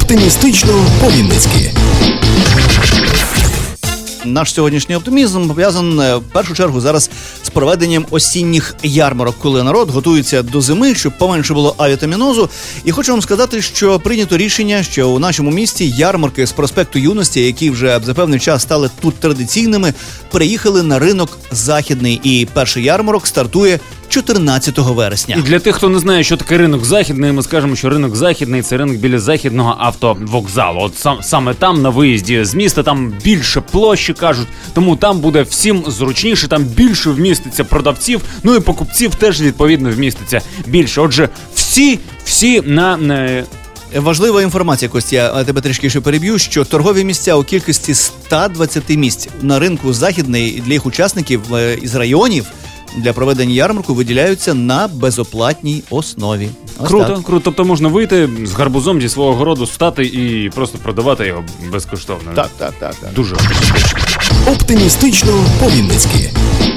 Оптимістично по-вінницьки. Наш сьогоднішній оптимізм пов'язаний в першу чергу зараз з проведенням осінніх ярмарок, коли народ готується до зими, щоб поменше було авітамінозу. І хочу вам сказати, що прийнято рішення, що у нашому місті ярмарки з проспекту Юності, які вже за певний час стали тут традиційними, переїхали на ринок Західний. І перший ярмарок стартує 14 вересня. І для тих, хто не знає, що таке ринок Західний, ми скажемо, що ринок Західний – це ринок біля Західного автовокзалу. От саме там, на виїзді з міста, там більше площі, кажуть, тому там буде всім зручніше, там більше вміститься продавців, ну і покупців теж, відповідно, вміститься більше. Отже, всі на... Важлива інформація, Костя, я тебе трішки ще переб'ю, що торгові місця у кількості 120 місць на ринку Західний для їх учасників із районів для проведення ярмарку виділяються на безоплатній основі. Круто. Тобто можна вийти з гарбузом зі свого городу, стати і просто продавати його безкоштовно. Так. Дуже Оптимістично по-вінницьки.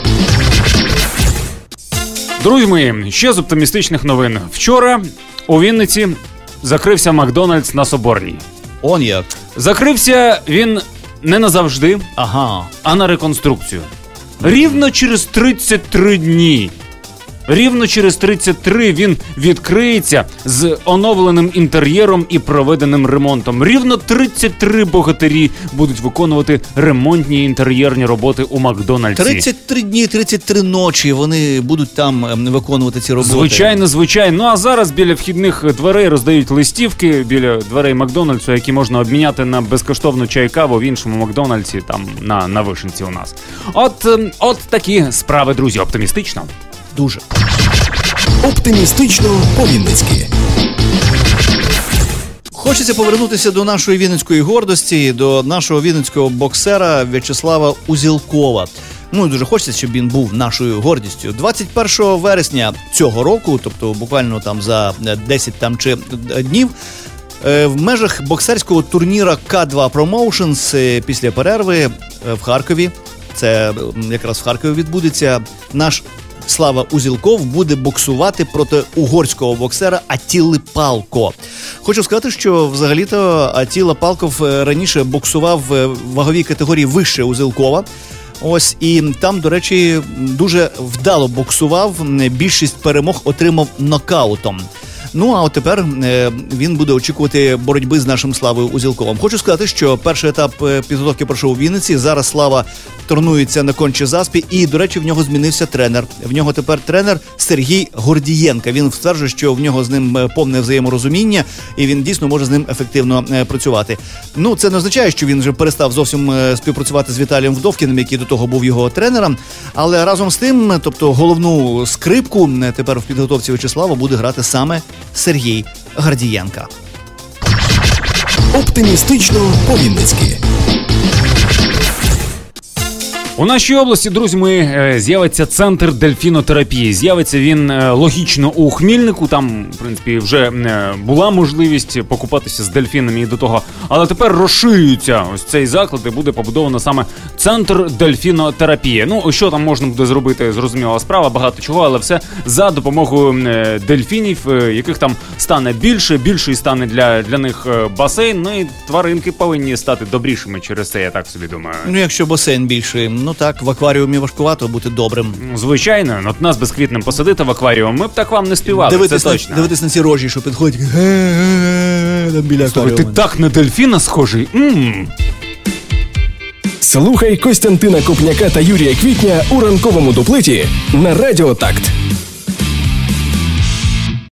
Друзі мої, ще з оптимістичних новин. Вчора у Вінниці закрився Макдональдс на Соборній. Он як. Закрився він не назавжди, а на реконструкцію. Рівно через 33 дні. Рівно через 33 він відкриється з оновленим інтер'єром і проведеним ремонтом. Рівно 33 богатирі будуть виконувати ремонтні інтер'єрні роботи у Макдональдсі. 33 дні, 33 ночі вони будуть там виконувати ці роботи. Звичайно. Ну а зараз біля вхідних дверей роздають листівки біля дверей Макдональдсу, які можна обміняти на безкоштовну чай-каву в іншому Макдональдсі, там на Вишенці у нас. От такі справи, друзі, оптимістично. Дуже. Оптимістично по-вінницьки. Хочеться повернутися до нашої вінницької гордості, до нашого вінницького боксера В'ячеслава Узілкова. Ну і дуже хочеться, щоб він був нашою гордістю. 21 вересня цього року, тобто буквально там за 10 там чи днів, в межах боксерського турніра К2 Promotions після перерви в Харкові, це якраз в Харкові відбудеться, наш Слава Узілков буде боксувати проти угорського боксера Атіли Палко. Хочу сказати, що взагалі-то Атіла Палков раніше боксував в ваговій категорії вище Узілкова. Ось, і там, до речі, дуже вдало боксував, більшість перемог отримав нокаутом. Ну, а от тепер він буде очікувати боротьби з нашим Славою Узілковим. Хочу сказати, що перший етап підготовки пройшов у Вінниці. Зараз Слава тренується на Кончі-Заспі. І, до речі, в нього змінився тренер. В нього тепер тренер Сергій Гордієнко. Він стверджує, що в нього з ним повне взаєморозуміння, і він дійсно може з ним ефективно працювати. Ну, це не означає, що він вже перестав зовсім співпрацювати з Віталієм Вдовкіним, який до того був його тренером. Але разом з тим, тобто головну скрипку тепер в підготовці В'ячеслава буде грати саме Сергій Гордієнко. Оптимістично по-вінницьки. У нашій області, друзі мої, з'явиться центр дельфінотерапії. З'явиться він логічно у Хмільнику. Там, в принципі, вже була можливість покупатися з дельфінами і до того. Але тепер розширюється ось цей заклад і буде побудовано саме центр дельфінотерапії. Ну, що там можна буде зробити, зрозуміла справа, багато чого, але все за допомогою дельфінів, яких там стане більший стане для них басейн. Ну і тваринки повинні стати добрішими через це, я так собі думаю. Ну, якщо басейн більший, ну так, в акваріумі важкувато бути добрим. Звичайно, от нас безквітним посадити в акваріум, ми б так вам не співали, це точно. Дивитись на ці рожі, що підходять біля акваріуму. Ти так на дельфіна схожий. Слухай Костянтина Копняка та Юрія Квітня у ранковому дуплеті на Радіо Такт.